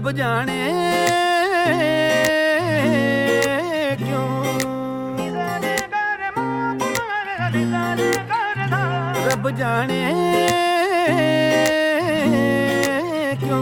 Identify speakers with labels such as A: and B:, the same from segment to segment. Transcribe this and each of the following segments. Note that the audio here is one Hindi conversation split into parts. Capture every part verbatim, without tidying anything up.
A: रब जाने क्यों, रब जाने क्यों।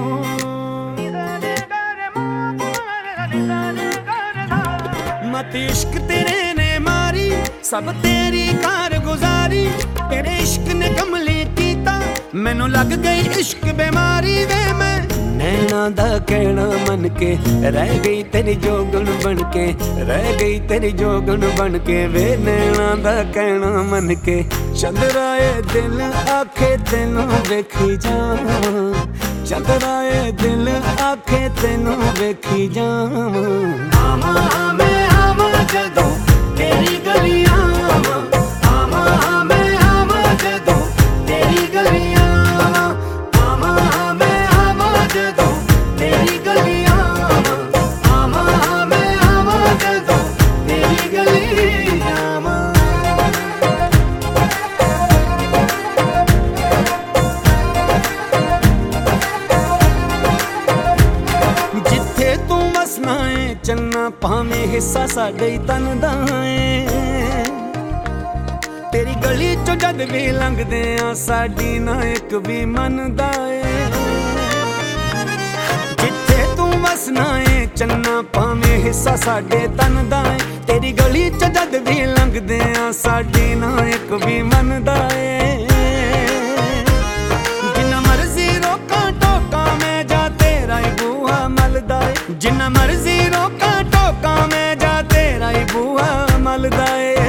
A: मत इश्क तेरे ने मारी, सब तेरी कार गुजारी, तेरे इश्क ने कमली कीता, मैनू लग गई इश्क बीमारी वे। मैं नैना दा कहना मन के रह गई तेरी जोगन बन के, रह गई तेरी जोगन बन के वे। नैना दा कहना मन के चंद्राए दिल आखे तेनू वेखी जावां, चंद्राए दिल आखे तेनू वेखी जावां। आवां मैं आवां जदों तेरी गलियां, आवां मैं आवां जदों तेरी गलियां, आवां मैं आवां जदों तेरी गलियां, आवां मैं आवां जदों तेरी गलियां। जिथे तू वसना है चलना भावें हिस्सा साडे तन दा है, तेरी गली चो जद भी लंघदे आ साडी ना एक भी मनदा है। जिथे तू वसना है चलना भावें हिस्सा साडे तन दा है, तेरी गली चो जद भी लंघदे आ साडी ना एक भी मनदा है। जिन्ना मर्जी रोकां टोकां मैं जा तेरा ही बूहा मलदा है, जिन्ना मर्जी रोकां टोकां मैं जा तेरा ही बूहा मलदा है।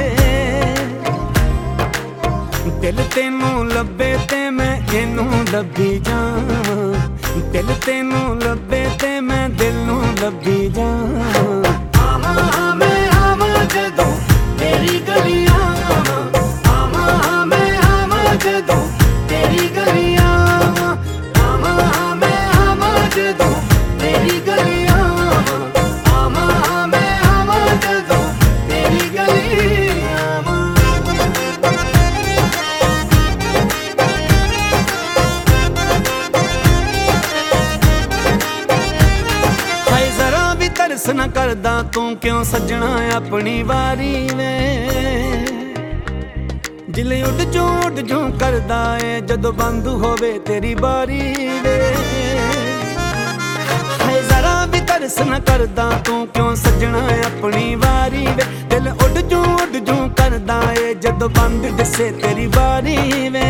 A: दिल तेनू लब्बे ते मैं इनू लब्भी जावां, दिल तेनू लब्बे ते मैं दिल नू लब्भी जावां। आवां मैं आवां जदों तेरी गलियां, आवां मैं आवां जदों तेरी गलियां, आवां मैं आवां जदों तेरी गलियां, आवां मैं आवां जदों तेरी गलियां। तरस न करदा तू क्यों सजना अपनी वारी वे, जिले उड जो उड जो करदा है जदों बंद होवे तेरी बारी वे। हाय जरा भी तरस न करदा तू क्यों सजना अपनी वारी वे, दिल उड जो उड जो करदा है जदों बंद दिसे तेरी बारी वे।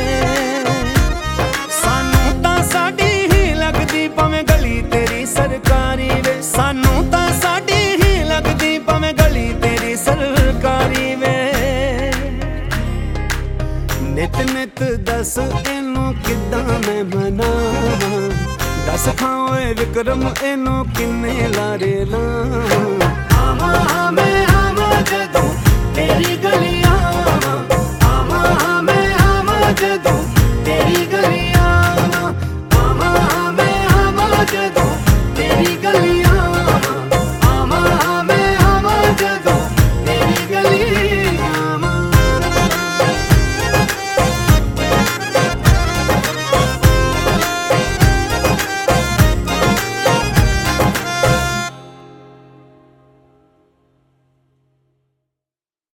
A: सानू तां साडी ही लगदी भावें गली तेरी सरकारी वे, सानू तां साडी ही लगदी भावें गली तेरी सरकारी वे। नित नित दस इनू किद्दां मैं मनावां, दस खां ओए विक्रम इनू किन्ने लारे लावां। आवां मैं आवां जदों